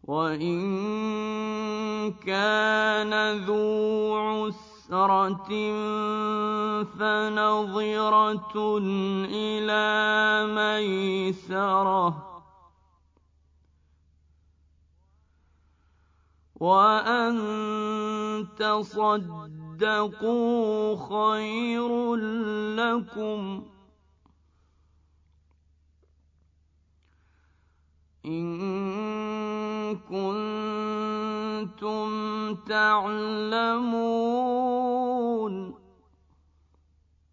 وإن كان ذو عسرة فنظرة إلى ميسرة وأن تصدقوا خير لكم إن كنتم تعلمون